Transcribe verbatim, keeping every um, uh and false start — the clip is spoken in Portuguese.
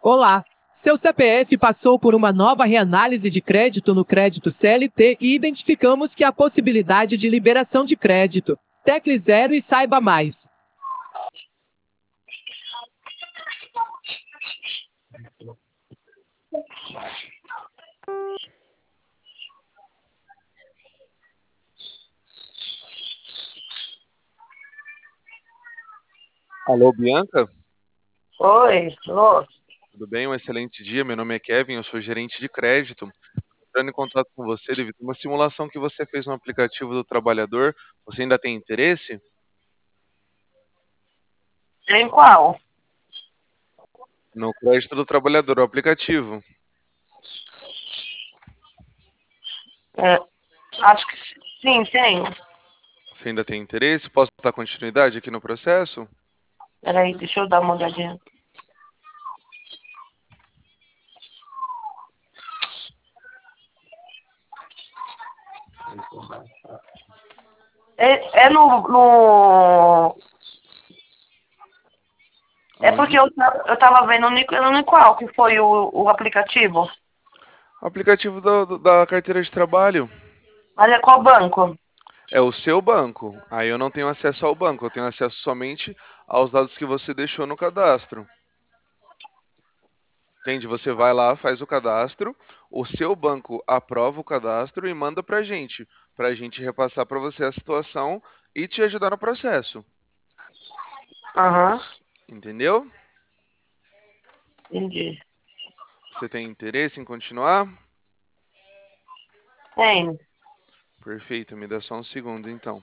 Olá! Seu C P F passou por uma nova reanálise de crédito no crédito C L T e identificamos que há possibilidade de liberação de crédito. Tecle zero e saiba mais. Alô, Bianca? Oi, alô? Tudo bem? Um excelente dia. Meu nome é Kevin, eu sou gerente de crédito. Entrando em contato com você devido a uma simulação que você fez no aplicativo do trabalhador. Você ainda tem interesse? Em qual? No crédito do trabalhador, o aplicativo. É, acho que sim, tem. Você ainda tem interesse? Posso dar continuidade aqui no processo? Peraí, deixa eu dar uma olhadinha. É, é no, no... É Aonde? porque eu, ta- eu tava vendo no, Nic- no qual que foi o, o aplicativo. O aplicativo do- do- da carteira de trabalho. Mas é qual banco? É o seu banco. Aí eu não tenho acesso ao banco, eu tenho acesso somente aos dados que você deixou no cadastro. Entende? Você vai lá, faz o cadastro, o seu banco aprova o cadastro e manda pra gente, pra gente repassar pra você a situação e te ajudar no processo. Aham, Entendeu? entendi. Você tem interesse em continuar? Tem. Perfeito, me dá só um segundo então.